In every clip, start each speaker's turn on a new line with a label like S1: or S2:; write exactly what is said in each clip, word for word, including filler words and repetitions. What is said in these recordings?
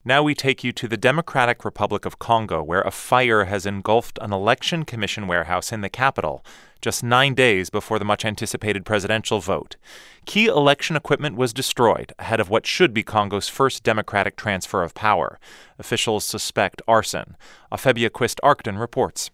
S1: Now we take you to the Democratic Republic of Congo, where a fire has engulfed an election commission warehouse in the capital, just nine days before the much-anticipated presidential vote. Key election equipment was destroyed ahead of what should be Congo's first democratic transfer of power. Officials suspect arson. Afebia Quist-Arcton reports.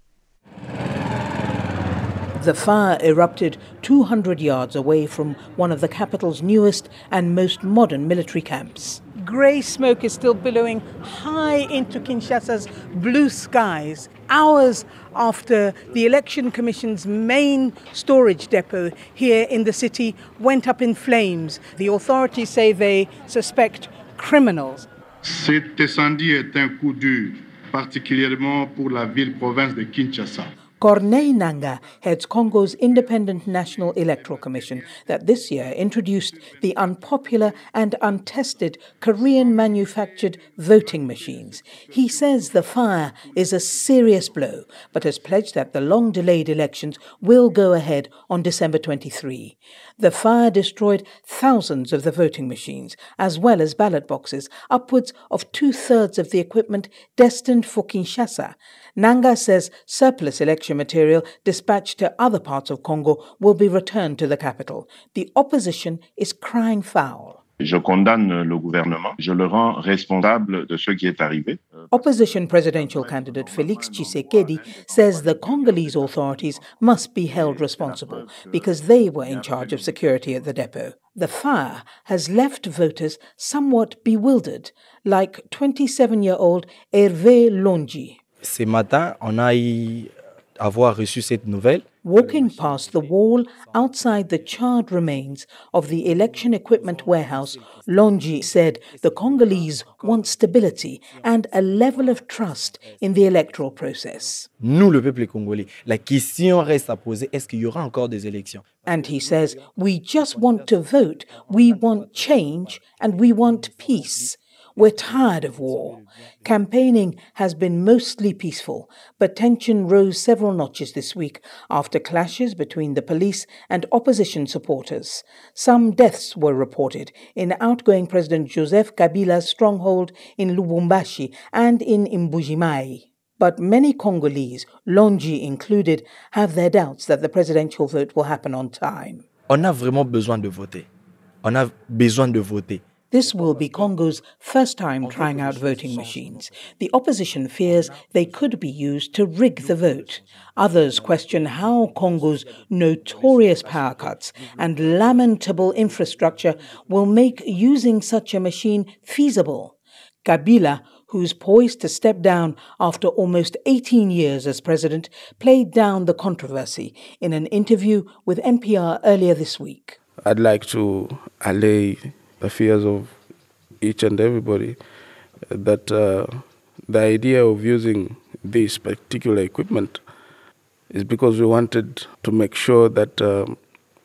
S2: The fire erupted two hundred yards away from one of the capital's newest and most modern military camps. Grey smoke is still billowing high into Kinshasa's blue skies, hours after the Election Commission's main storage depot here in the city went up in flames. The authorities say they suspect criminals.
S3: Cet incendie est un coup dur, particulièrement pour la ville-province de Kinshasa.
S2: Corneille Nangaa heads Congo's Independent National Electoral Commission that this year introduced the unpopular and untested Korean-manufactured voting machines. He says the fire is a serious blow, but has pledged that the long-delayed elections will go ahead on December twenty-third. The fire destroyed thousands of the voting machines, as well as ballot boxes, upwards of two-thirds of the equipment destined for Kinshasa. Nangaa says surplus election material dispatched to other parts of Congo will be returned to the capital. The opposition is crying foul.
S4: Je condamne le gouvernement. Je le rends responsable de ce qui est arrivé.
S2: Opposition presidential candidate Félix Tshisekedi says the Congolese authorities must be held responsible because they were in charge of security at the depot. The fire has left voters somewhat bewildered, like twenty-seven-year-old Hervé Longi.
S5: Ce matin, on a eu avoir reçu cette nouvelle.
S2: Walking past the wall outside the charred remains of the election equipment warehouse, Longi said the Congolese want stability and a level of trust in the electoral process.
S5: Nous, le peuple congolais, la question reste à poser, est-ce qu'il y aura encore des élections?
S2: And he says, we just want to vote, we want change, and we want peace. We're tired of war. Campaigning has been mostly peaceful, but tension rose several notches this week after clashes between the police and opposition supporters. Some deaths were reported in outgoing President Joseph Kabila's stronghold in Lubumbashi and in Mbuji-Mayi. But many Congolese, Longi included, have their doubts that the presidential vote will happen on time.
S5: On a vraiment besoin de voter. On a besoin de voter.
S2: This will be Congo's first time trying out voting machines. The opposition fears they could be used to rig the vote. Others question how Congo's notorious power cuts and lamentable infrastructure will make using such a machine feasible. Kabila, who's poised to step down after almost eighteen years as president, played down the controversy in an interview with N P R earlier this week.
S6: I'd like to allay the fears of each and everybody that uh, the idea of using this particular equipment is because we wanted to make sure that um,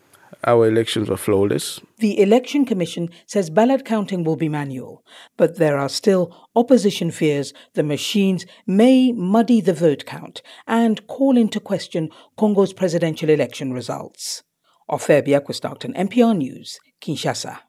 S6: our elections were flawless.
S2: The Election Commission says ballot counting will be manual, but there are still opposition fears the machines may muddy the vote count and call into question Congo's presidential election results. Afebia Quist-Arcton, N P R News, Kinshasa.